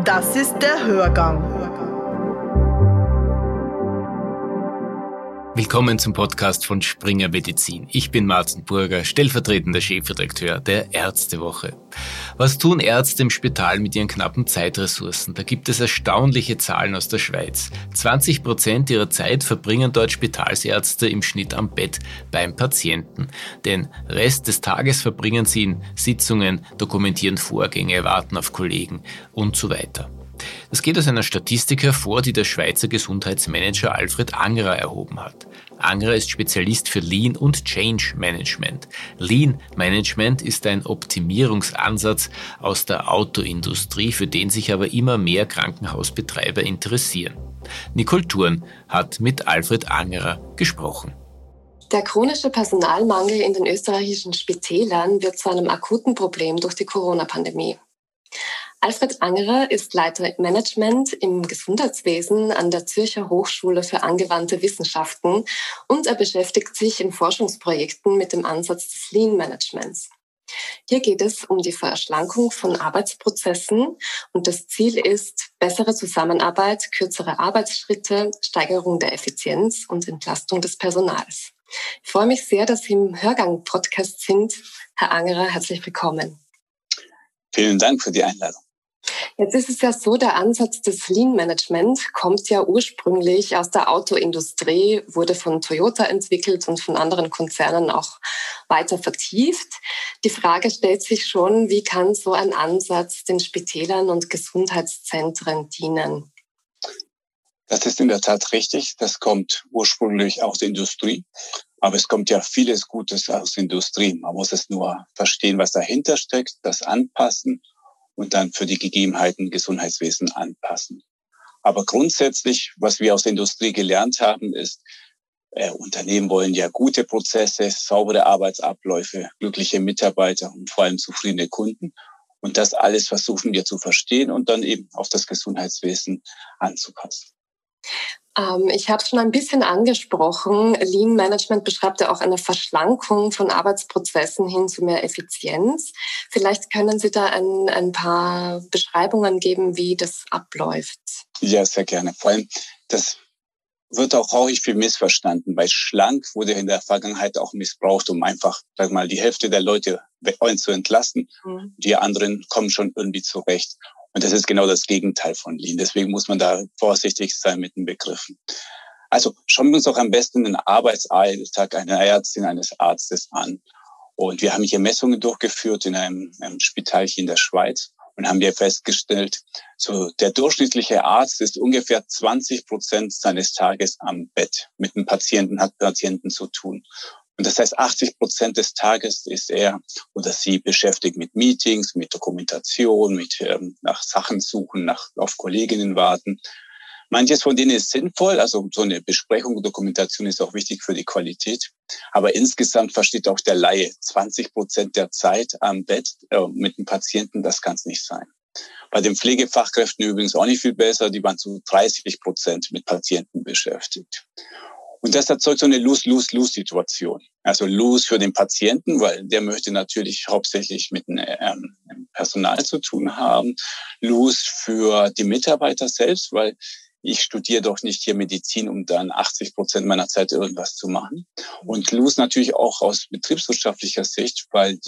Das ist der Hörgang. Willkommen zum Podcast von Springer Medizin. Ich bin Martin Burger, stellvertretender Chefredakteur der Ärztewoche. Was tun Ärzte im Spital mit ihren knappen Zeitressourcen? Da gibt es erstaunliche Zahlen aus der Schweiz. 20% ihrer Zeit verbringen dort Spitalsärzte im Schnitt am Bett beim Patienten. Den Rest des Tages verbringen sie in Sitzungen, dokumentieren Vorgänge, warten auf Kollegen und so weiter. Das geht aus einer Statistik hervor, die der Schweizer Gesundheitsmanager Alfred Angerer erhoben hat. Angerer ist Spezialist für Lean und Change Management. Lean Management ist ein Optimierungsansatz aus der Autoindustrie, für den sich aber immer mehr Krankenhausbetreiber interessieren. Nicole Thurn hat mit Alfred Angerer gesprochen. Der chronische Personalmangel in den österreichischen Spitälern wird zu einem akuten Problem durch die Corona-Pandemie. Alfred Angerer ist Leiter Management im Gesundheitswesen an der Zürcher Hochschule für angewandte Wissenschaften und er beschäftigt sich in Forschungsprojekten mit dem Ansatz des Lean Managements. Hier geht es um die Verschlankung von Arbeitsprozessen und das Ziel ist bessere Zusammenarbeit, kürzere Arbeitsschritte, Steigerung der Effizienz und Entlastung des Personals. Ich freue mich sehr, dass Sie im Hörgang-Podcast sind. Herr Angerer, herzlich willkommen. Vielen Dank für die Einladung. Jetzt ist es ja so, der Ansatz des Lean Management kommt ja ursprünglich aus der Autoindustrie, wurde von Toyota entwickelt und von anderen Konzernen auch weiter vertieft. Die Frage stellt sich schon, wie kann so ein Ansatz den Spitälern und Gesundheitszentren dienen? Das ist in der Tat richtig. Das kommt ursprünglich aus der Industrie. Aber es kommt ja vieles Gutes aus der Industrie. Man muss es nur verstehen, was dahinter steckt, das anpassen und dann für die Gegebenheiten Gesundheitswesen anpassen. Aber grundsätzlich, was wir aus der Industrie gelernt haben, ist, Unternehmen wollen ja gute Prozesse, saubere Arbeitsabläufe, glückliche Mitarbeiter und vor allem zufriedene Kunden. Und das alles versuchen wir zu verstehen und dann eben auf das Gesundheitswesen anzupassen. Ich habe es schon ein bisschen angesprochen. Lean Management beschreibt ja auch eine Verschlankung von Arbeitsprozessen hin zu mehr Effizienz. Vielleicht können Sie da ein paar Beschreibungen geben, wie das abläuft. Ja, sehr gerne. Vor allem, das wird auch häufig viel missverstanden, weil schlank wurde in der Vergangenheit auch missbraucht, um einfach, sag mal, die Hälfte der Leute zu entlasten. Die anderen kommen schon irgendwie zurecht. Und das ist genau das Gegenteil von Lean. Deswegen muss man da vorsichtig sein mit den Begriffen. Also schauen wir uns auch am besten den Arbeitsalltag einer Ärztin, eines Arztes an. Und wir haben hier Messungen durchgeführt in einem Spital hier in der Schweiz und haben hier festgestellt, so der durchschnittliche Arzt ist ungefähr 20% seines Tages am Bett mit dem Patienten, hat Patienten zu tun. Und das heißt, 80% des Tages ist er oder sie beschäftigt mit Meetings, mit Dokumentation, mit nach Sachen suchen, auf Kolleginnen warten. Manches von denen ist sinnvoll, also so eine Besprechung, Dokumentation ist auch wichtig für die Qualität. Aber insgesamt versteht auch der Laie 20% der Zeit am Bett mit dem Patienten, das kann es nicht sein. Bei den Pflegefachkräften übrigens auch nicht viel besser, die waren zu 30% mit Patienten beschäftigt. Und das erzeugt so eine Lose-Lose-Lose-Situation. Also Lose für den Patienten, weil der möchte natürlich hauptsächlich mit dem Personal zu tun haben. Lose für die Mitarbeiter selbst, weil ich studiere doch nicht hier Medizin, um dann 80% meiner Zeit irgendwas zu machen. Und Lose natürlich auch aus betriebswirtschaftlicher Sicht, weil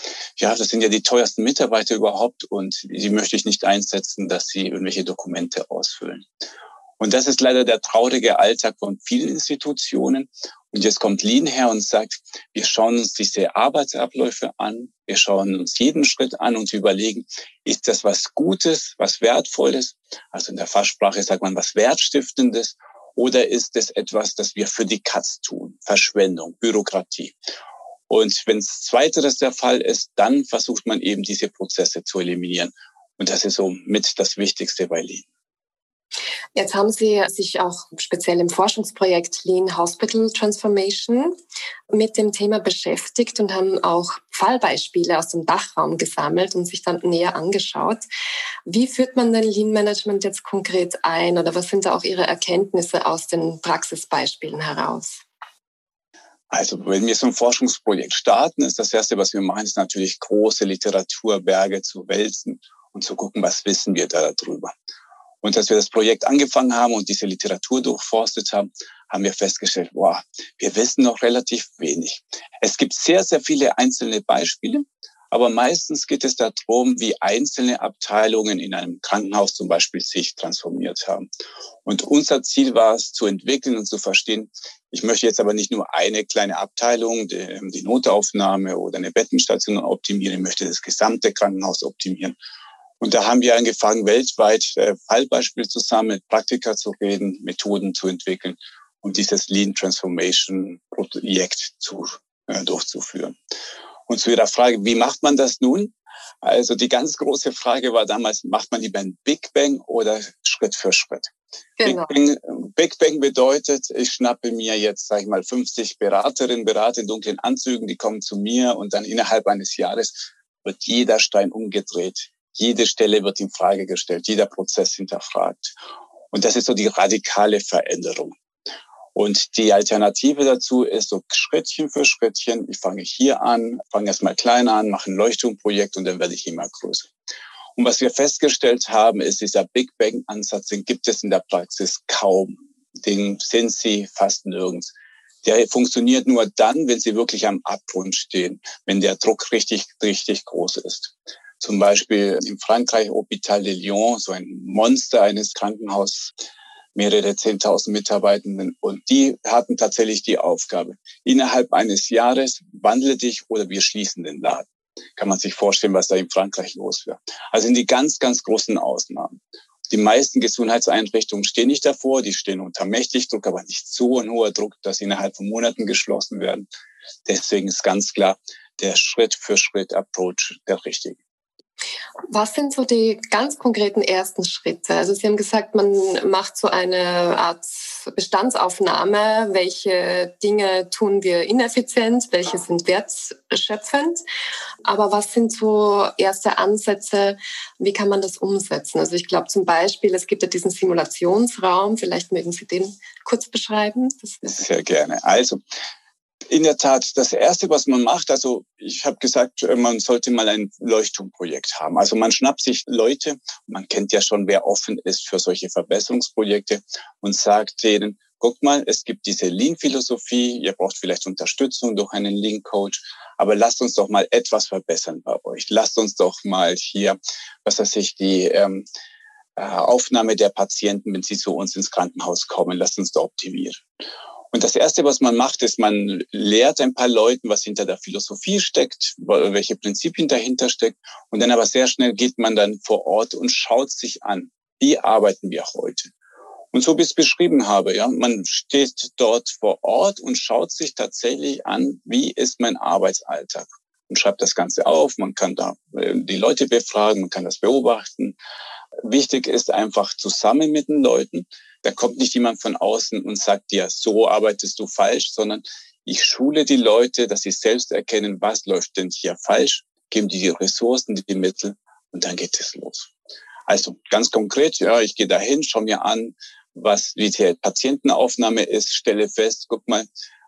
das sind ja die teuersten Mitarbeiter überhaupt und die möchte ich nicht einsetzen, dass sie irgendwelche Dokumente ausfüllen. Und das ist leider der traurige Alltag von vielen Institutionen. Und jetzt kommt Lean her und sagt, wir schauen uns diese Arbeitsabläufe an, wir schauen uns jeden Schritt an und überlegen, ist das was Gutes, was Wertvolles? Also in der Fachsprache sagt man was Wertstiftendes. Oder ist es etwas, das wir für die Katz tun? Verschwendung, Bürokratie. Und wenn es zweiteres der Fall ist, dann versucht man eben diese Prozesse zu eliminieren. Und das ist so mit das Wichtigste bei Lean. Jetzt haben Sie sich auch speziell im Forschungsprojekt Lean Hospital Transformation mit dem Thema beschäftigt und haben auch Fallbeispiele aus dem Dachraum gesammelt und sich dann näher angeschaut. Wie führt man denn Lean Management jetzt konkret ein oder was sind da auch Ihre Erkenntnisse aus den Praxisbeispielen heraus? Also wenn wir so ein Forschungsprojekt starten, ist das Erste, was wir machen, ist natürlich große Literaturberge zu wälzen und zu gucken, was wissen wir da darüber. Und als wir das Projekt angefangen haben und diese Literatur durchforstet haben, haben wir festgestellt, wow, wir wissen noch relativ wenig. Es gibt sehr, sehr viele einzelne Beispiele, aber meistens geht es darum, wie einzelne Abteilungen in einem Krankenhaus zum Beispiel sich transformiert haben. Und unser Ziel war es, zu entwickeln und zu verstehen, ich möchte jetzt aber nicht nur eine kleine Abteilung, die Notaufnahme oder eine Bettenstation optimieren, ich möchte das gesamte Krankenhaus optimieren. Und da haben wir angefangen, weltweit Fallbeispiele zu sammeln, Praktika zu reden, Methoden zu entwickeln und dieses Lean Transformation Projekt durchzuführen. Und zu Ihrer Frage, wie macht man das nun? Also die ganz große Frage war damals, macht man lieber ein Big Bang oder Schritt für Schritt? Genau. Big Bang bedeutet, ich schnappe mir jetzt, sage ich mal, 50 Beraterinnen, Berater in dunklen Anzügen, die kommen zu mir und dann innerhalb eines Jahres wird jeder Stein umgedreht. Jede Stelle wird in Frage gestellt, jeder Prozess hinterfragt. Und das ist so die radikale Veränderung. Und die Alternative dazu ist so Schrittchen für Schrittchen. Ich fange hier an, fange erstmal klein an, mache ein Leuchtturmprojekt und dann werde ich immer größer. Und was wir festgestellt haben, ist, dieser Big Bang-Ansatz, den gibt es in der Praxis kaum. Den sind Sie fast nirgends. Der funktioniert nur dann, wenn Sie wirklich am Abgrund stehen, wenn der Druck richtig, richtig groß ist. Zum Beispiel in Frankreich, Hôpital de Lyon, so ein Monster eines Krankenhauses, mehrere 10.000 Mitarbeitenden. Und die hatten tatsächlich die Aufgabe, innerhalb eines Jahres wandle dich oder wir schließen den Laden. Kann man sich vorstellen, was da in Frankreich los wäre. Also sind die ganz, ganz großen Ausnahmen. Die meisten Gesundheitseinrichtungen stehen nicht davor, die stehen unter mächtig Druck, aber nicht so ein hoher Druck, dass sie innerhalb von Monaten geschlossen werden. Deswegen ist ganz klar der Schritt-für-Schritt-Approach der richtige. Was sind so die ganz konkreten ersten Schritte? Also Sie haben gesagt, man macht so eine Art Bestandsaufnahme. Welche Dinge tun wir ineffizient? Welche sind wertschöpfend? Aber was sind so erste Ansätze? Wie kann man das umsetzen? Also ich glaube zum Beispiel, es gibt ja diesen Simulationsraum. Vielleicht mögen Sie den kurz beschreiben. Sehr gerne. Also in der Tat, das Erste, was man macht, also ich habe gesagt, man sollte mal ein Leuchtturmprojekt haben. Also man schnappt sich Leute, man kennt ja schon, wer offen ist für solche Verbesserungsprojekte und sagt denen, guck mal, es gibt diese Lean-Philosophie, ihr braucht vielleicht Unterstützung durch einen Lean-Coach, aber lasst uns doch mal etwas verbessern bei euch. Lasst uns doch mal hier, die Aufnahme der Patienten, wenn sie zu uns ins Krankenhaus kommen, lasst uns da optimieren. Und das Erste, was man macht, ist, man lehrt ein paar Leuten, was hinter der Philosophie steckt, welche Prinzipien dahinter stecken. Und dann aber sehr schnell geht man dann vor Ort und schaut sich an, wie arbeiten wir heute. Und so wie ich es beschrieben habe, ja, man steht dort vor Ort und schaut sich tatsächlich an, wie ist mein Arbeitsalltag. Und schreibt das Ganze auf, man kann da die Leute befragen, man kann das beobachten. Wichtig ist einfach zusammen mit den Leuten. Da kommt nicht jemand von außen und sagt dir, so arbeitest du falsch, sondern ich schule die Leute, dass sie selbst erkennen, was läuft denn hier falsch, geben die Ressourcen, die Mittel und dann geht es los. Also ganz konkret, ja, ich gehe dahin, schaue mir an, wie die Patientenaufnahme ist, stelle fest, guck mal,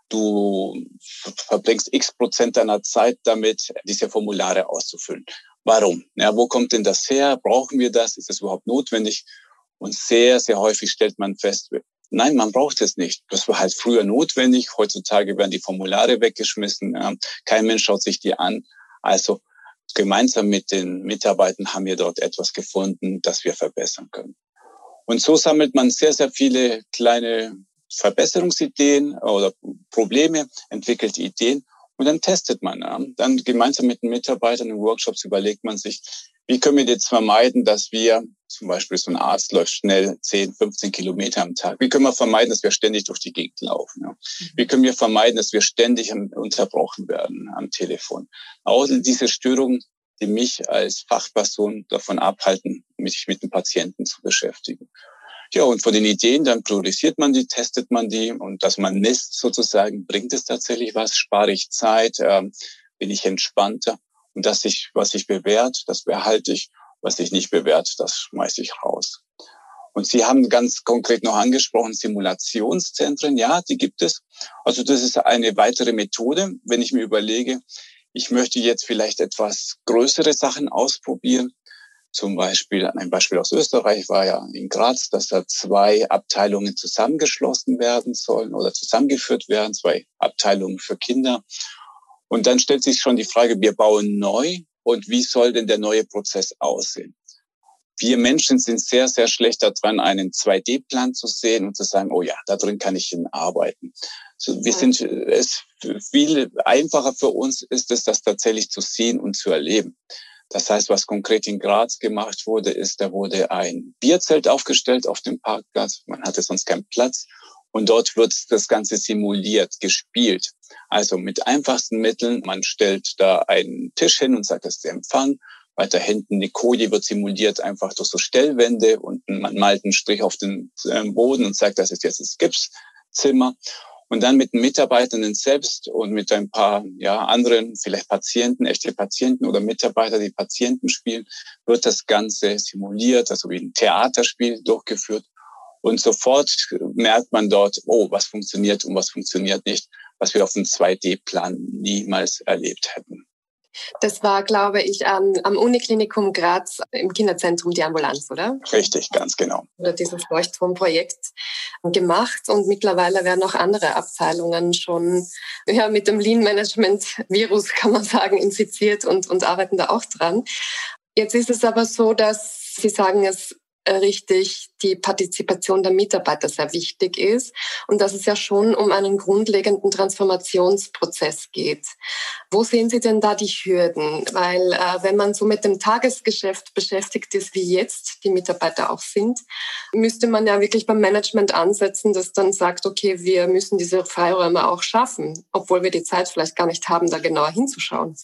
du verbringst x% deiner Zeit damit, diese Formulare auszufüllen. Warum? Ja, wo kommt denn das her? Brauchen wir das? Ist das überhaupt notwendig? Und sehr, sehr häufig stellt man fest, nein, man braucht es nicht. Das war halt früher notwendig. Heutzutage werden die Formulare weggeschmissen. Kein Mensch schaut sich die an. Also gemeinsam mit den Mitarbeitern haben wir dort etwas gefunden, das wir verbessern können. Und so sammelt man sehr, sehr viele kleine Verbesserungsideen oder Probleme, entwickelt Ideen und dann testet man. Dann gemeinsam mit den Mitarbeitern in Workshops überlegt man sich, wie können wir jetzt vermeiden, dass wir, zum Beispiel so ein Arzt läuft schnell 10, 15 Kilometer am Tag. Wie können wir vermeiden, dass wir ständig durch die Gegend laufen? Wie können wir vermeiden, dass wir ständig unterbrochen werden am Telefon? Auch diese Störungen, die mich als Fachperson davon abhalten, mich mit den Patienten zu beschäftigen. Ja, und von den Ideen, dann priorisiert man die, testet man die und dass man misst sozusagen, bringt es tatsächlich was, spare ich Zeit, bin ich entspannter und was sich bewährt, das behalte ich, was sich nicht bewährt, das schmeiße ich raus. Und Sie haben ganz konkret noch angesprochen, Simulationszentren, ja, die gibt es. Also das ist eine weitere Methode, wenn ich mir überlege, ich möchte jetzt vielleicht etwas größere Sachen ausprobieren, Zum Beispiel, ein Beispiel aus Österreich war ja in Graz, dass da 2 Abteilungen zusammengeschlossen werden sollen oder zusammengeführt werden, 2 Abteilungen für Kinder. Und dann stellt sich schon die Frage, wir bauen neu und wie soll denn der neue Prozess aussehen? Wir Menschen sind sehr, sehr schlecht daran, einen 2D-Plan zu sehen und zu sagen, oh ja, da drin kann ich arbeiten. Es viel einfacher für uns ist es, das tatsächlich zu sehen und zu erleben. Das heißt, was konkret in Graz gemacht wurde, ist, da wurde ein Bierzelt aufgestellt auf dem Parkplatz. Man hatte sonst keinen Platz. Und dort wird das Ganze simuliert, gespielt. Also mit einfachsten Mitteln. Man stellt da einen Tisch hin und sagt, das ist der Empfang. Weiter hinten die Koje wird simuliert einfach durch so Stellwände und man malt einen Strich auf den Boden und sagt, das ist jetzt das Gipszimmer. Und dann mit den Mitarbeitenden selbst und mit ein paar anderen, vielleicht Patienten, echte Patienten oder Mitarbeiter, die Patienten spielen, wird das Ganze simuliert, also wie ein Theaterspiel durchgeführt. Und sofort merkt man dort, oh, was funktioniert und was funktioniert nicht, was wir auf dem 2D-Plan niemals erlebt hätten. Das war, glaube ich, am Uniklinikum Graz im Kinderzentrum die Ambulanz, oder? Richtig, ganz genau. Oder dieses Leuchtturmprojekt gemacht. Und mittlerweile werden auch andere Abteilungen schon mit dem Lean-Management-Virus, kann man sagen, infiziert und arbeiten da auch dran. Jetzt ist es aber so, dass Sie sagen, es richtig die Partizipation der Mitarbeiter sehr wichtig ist und dass es ja schon um einen grundlegenden Transformationsprozess geht. Wo sehen Sie denn da die Hürden? Weil wenn man so mit dem Tagesgeschäft beschäftigt ist, wie jetzt die Mitarbeiter auch sind, müsste man ja wirklich beim Management ansetzen, das dann sagt, okay, wir müssen diese Freiräume auch schaffen, obwohl wir die Zeit vielleicht gar nicht haben, da genauer hinzuschauen.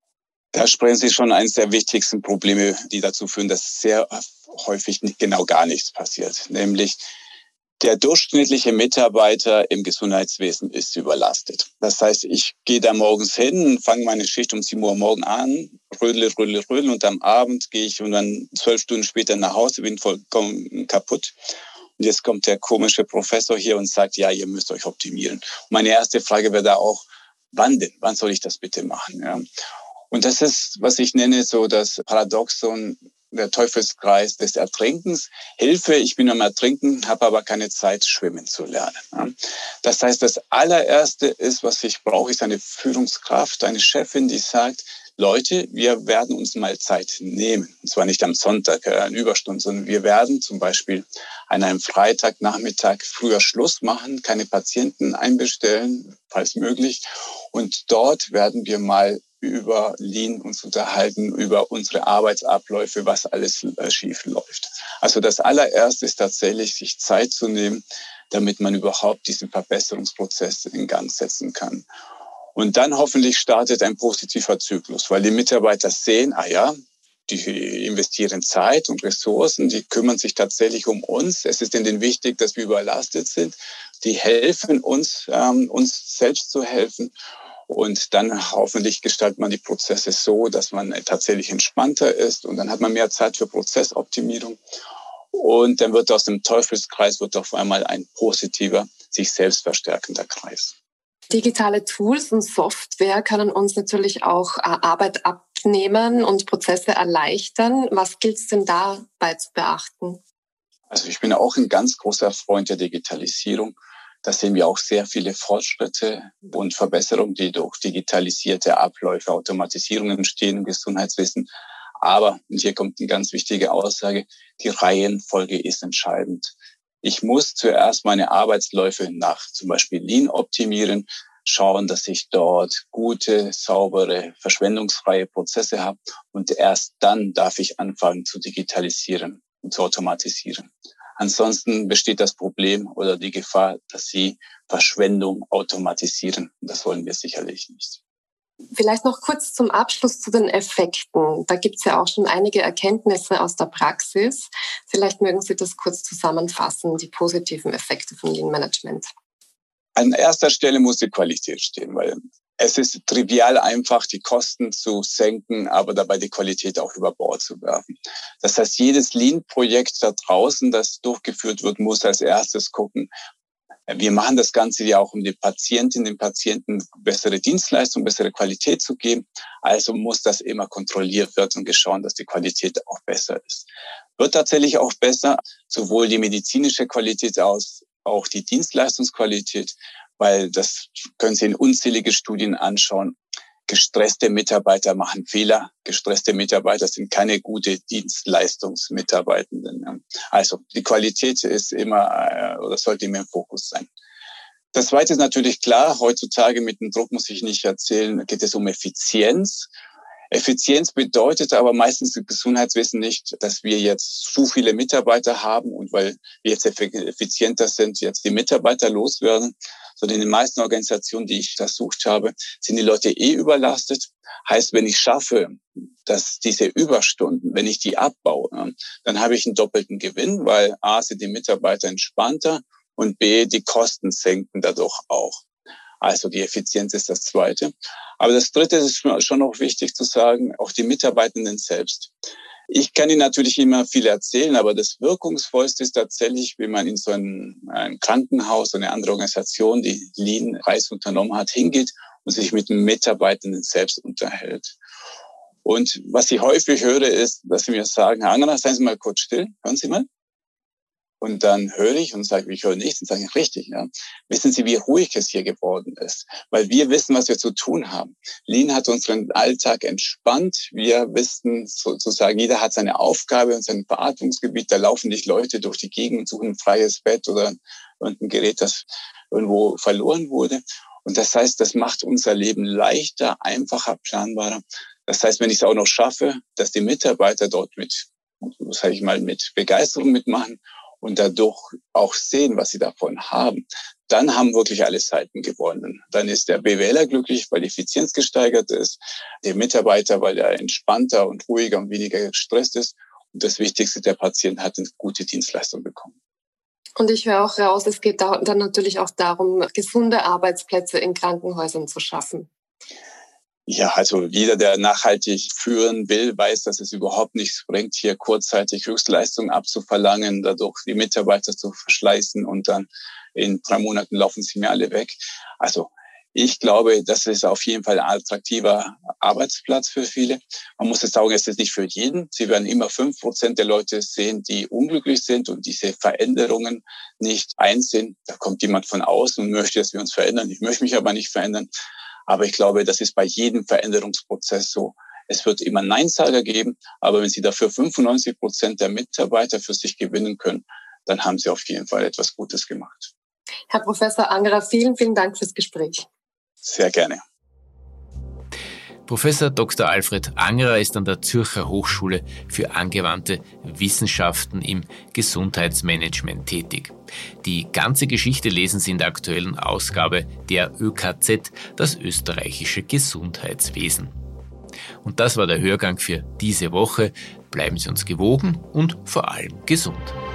Da sprechen Sie schon eines der wichtigsten Probleme, die dazu führen, dass sehr häufig gar nichts passiert. Nämlich der durchschnittliche Mitarbeiter im Gesundheitswesen ist überlastet. Das heißt, ich gehe da morgens hin, fange meine Schicht um 7 Uhr morgen an, rödle und am Abend gehe ich und dann 12 Stunden später nach Hause, bin vollkommen kaputt. Und jetzt kommt der komische Professor hier und sagt, ja, ihr müsst euch optimieren. Und meine erste Frage wäre da auch, wann denn? Wann soll ich das bitte machen? Ja. Und das ist, was ich nenne, so das Paradoxon, der Teufelskreis des Ertrinkens. Hilfe, ich bin am Ertrinken, habe aber keine Zeit, schwimmen zu lernen. Das heißt, das allererste ist, was ich brauche, ist eine Führungskraft, eine Chefin, die sagt, Leute, wir werden uns mal Zeit nehmen. Und zwar nicht am Sonntag, eine Überstunde, sondern wir werden zum Beispiel an einem Freitagnachmittag früher Schluss machen, keine Patienten einbestellen, falls möglich. Und dort werden wir mal über Lean uns unterhalten, über unsere Arbeitsabläufe, was alles schief läuft. Also das allererste ist tatsächlich, sich Zeit zu nehmen, damit man überhaupt diesen Verbesserungsprozess in Gang setzen kann. Und dann hoffentlich startet ein positiver Zyklus, weil die Mitarbeiter sehen, die investieren Zeit und Ressourcen, die kümmern sich tatsächlich um uns. Es ist ihnen wichtig, dass wir überlastet sind. Die helfen uns, uns selbst zu helfen. Und dann hoffentlich gestaltet man die Prozesse so, dass man tatsächlich entspannter ist. Und dann hat man mehr Zeit für Prozessoptimierung. Und dann wird aus dem Teufelskreis auf einmal ein positiver, sich selbst verstärkender Kreis. Digitale Tools und Software können uns natürlich auch Arbeit abnehmen und Prozesse erleichtern. Was gilt es denn dabei zu beachten? Also ich bin auch ein ganz großer Freund der Digitalisierung. Da sehen wir auch sehr viele Fortschritte und Verbesserungen, die durch digitalisierte Abläufe, Automatisierungen entstehen im Gesundheitswesen. Aber, und hier kommt eine ganz wichtige Aussage, die Reihenfolge ist entscheidend. Ich muss zuerst meine Arbeitsläufe nach zum Beispiel Lean optimieren, schauen, dass ich dort gute, saubere, verschwendungsfreie Prozesse habe und erst dann darf ich anfangen zu digitalisieren und zu automatisieren. Ansonsten besteht das Problem oder die Gefahr, dass Sie Verschwendung automatisieren. Und das wollen wir sicherlich nicht. Vielleicht noch kurz zum Abschluss zu den Effekten. Da gibt es ja auch schon einige Erkenntnisse aus der Praxis. Vielleicht mögen Sie das kurz zusammenfassen, die positiven Effekte von Lean Management. An erster Stelle muss die Qualität stehen, weil es ist trivial einfach, die Kosten zu senken, aber dabei die Qualität auch über Bord zu werfen. Das heißt, jedes Lean-Projekt da draußen, das durchgeführt wird, muss als erstes gucken, Wir machen das Ganze ja auch, um den Patienten bessere Dienstleistung, bessere Qualität zu geben. Also muss das immer kontrolliert werden und geschaut, dass die Qualität auch besser ist. Wird tatsächlich auch besser, sowohl die medizinische Qualität als auch die Dienstleistungsqualität, weil das können Sie in unzählige Studien anschauen. Gestresste Mitarbeiter machen Fehler. Gestresste Mitarbeiter sind keine gute Dienstleistungsmitarbeitenden. Also die Qualität ist immer oder sollte immer im Fokus sein. Das Zweite ist natürlich klar, heutzutage mit dem Druck muss ich nicht erzählen, geht es um Effizienz. Effizienz bedeutet aber meistens im Gesundheitswesen nicht, dass wir jetzt zu viele Mitarbeiter haben und weil wir jetzt effizienter sind, jetzt die Mitarbeiter loswerden, sondern in den meisten Organisationen, die ich untersucht habe, sind die Leute überlastet. Heißt, wenn ich schaffe, dass diese Überstunden, wenn ich die abbaue, dann habe ich einen doppelten Gewinn, weil A, sind die Mitarbeiter entspannter und B, die Kosten senken dadurch auch. Also die Effizienz ist das Zweite. Aber das Dritte ist schon noch wichtig zu sagen, auch die Mitarbeitenden selbst. Ich kann Ihnen natürlich immer viel erzählen, aber das Wirkungsvollste ist tatsächlich, wenn man in so ein Krankenhaus oder eine andere Organisation, die Lean-Reise unternommen hat, hingeht und sich mit den Mitarbeitenden selbst unterhält. Und was ich häufig höre, ist, dass sie mir sagen, Herr Angerer, seien Sie mal kurz still, hören Sie mal. Und dann höre ich und sage, ich höre nichts und sage, richtig, ja. Wissen Sie, wie ruhig es hier geworden ist? Weil wir wissen, was wir zu tun haben. Lean hat unseren Alltag entspannt. Wir wissen sozusagen, jeder hat seine Aufgabe und sein Verantwortungsgebiet. Da laufen nicht Leute durch die Gegend und suchen ein freies Bett oder ein Gerät, das irgendwo verloren wurde. Und das heißt, das macht unser Leben leichter, einfacher, planbarer. Das heißt, wenn ich es auch noch schaffe, dass die Mitarbeiter dort mit Begeisterung mitmachen, und dadurch auch sehen, was sie davon haben, dann haben wirklich alle Seiten gewonnen. Dann ist der BWLer glücklich, weil die Effizienz gesteigert ist, der Mitarbeiter, weil er entspannter und ruhiger und weniger gestresst ist. Und das Wichtigste, der Patient hat eine gute Dienstleistung bekommen. Und ich höre auch raus, es geht dann natürlich auch darum, gesunde Arbeitsplätze in Krankenhäusern zu schaffen. Ja, also jeder, der nachhaltig führen will, weiß, dass es überhaupt nichts bringt, hier kurzzeitig Höchstleistungen abzuverlangen, dadurch die Mitarbeiter zu verschleißen und dann in 3 Monaten laufen sie mir alle weg. Also ich glaube, das ist auf jeden Fall ein attraktiver Arbeitsplatz für viele. Man muss jetzt sagen, es ist nicht für jeden. Sie werden immer 5% der Leute sehen, die unglücklich sind und diese Veränderungen nicht einsehen. Da kommt jemand von außen und möchte, dass wir uns verändern. Ich möchte mich aber nicht verändern. Aber ich glaube, das ist bei jedem Veränderungsprozess so. Es wird immer Neinsager geben, aber wenn Sie dafür 95% der Mitarbeiter für sich gewinnen können, dann haben Sie auf jeden Fall etwas Gutes gemacht. Herr Professor Angerer, vielen, vielen Dank fürs Gespräch. Sehr gerne. Professor Dr. Alfred Angerer ist an der Zürcher Hochschule für angewandte Wissenschaften im Gesundheitsmanagement tätig. Die ganze Geschichte lesen Sie in der aktuellen Ausgabe der ÖKZ, das österreichische Gesundheitswesen. Und das war der Hörgang für diese Woche. Bleiben Sie uns gewogen und vor allem gesund.